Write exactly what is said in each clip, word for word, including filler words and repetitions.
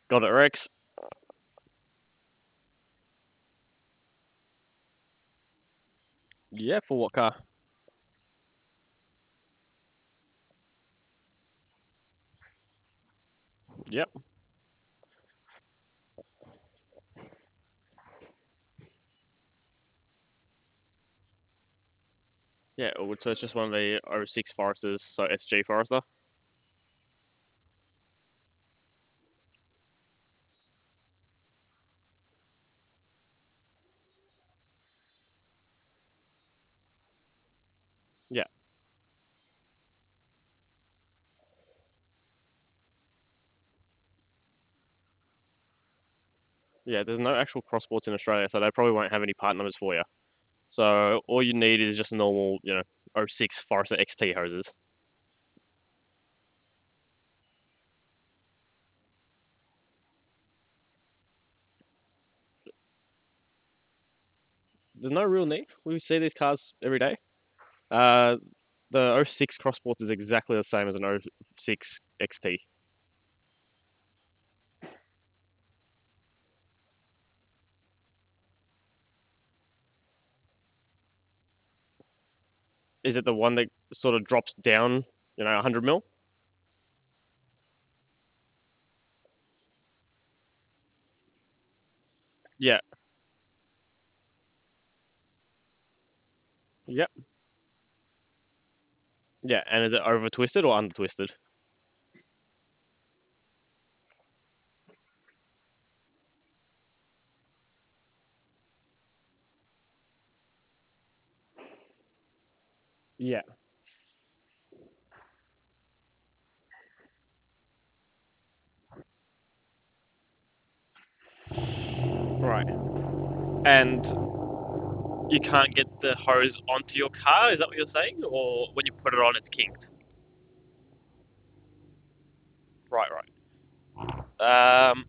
Got it, Rex. Yeah, for what car? Yep. Yeah, oh, so it's just one of the oh 06 Foresters, so S G Forester. Yeah, yeah. There's no actual cross-sports in Australia, so they probably won't have any part numbers for you. So all you need is just a normal, you know, oh 06 Forester X T hoses. There's no real need. We see these cars every day. Uh, the oh 06 Crossports is exactly the same as an oh 06 X T. Is it the one that sort of drops down, you know, one hundred mil? Yeah, yep, yeah. And is it over twisted or under twisted? Yeah. Right. And you can't get the hose onto your car. Is that what you're saying? Or when you put it on, it's kinked? Right, right. Um,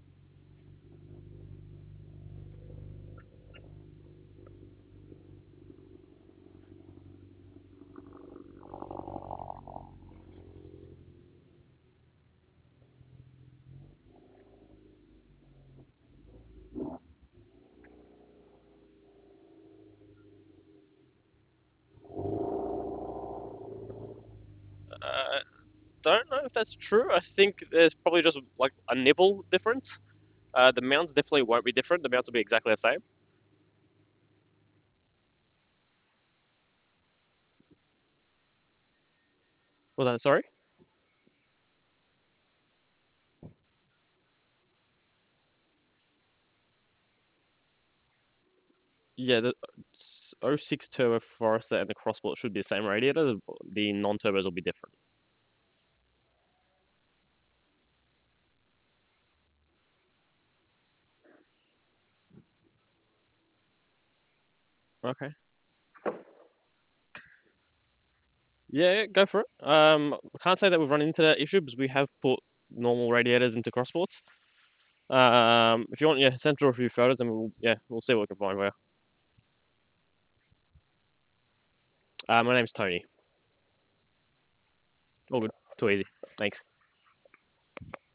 uh, don't know if that's true. I think there's probably just like a nibble difference. Uh, the mounts definitely won't be different. The mounts will be exactly the same. Was that sorry? Yeah, the oh 06 Turbo Forester and the Crossport should be the same radiator. The non-turbos will be different. Okay. Yeah, yeah, go for it. Um, I can't say that we've run into that issue because we have put normal radiators into Crossports. Um, if you want, yeah, send through a few photos and we'll, yeah, we'll see what we can find for you. Uh, my name's Tony. All good. Too easy. Thanks.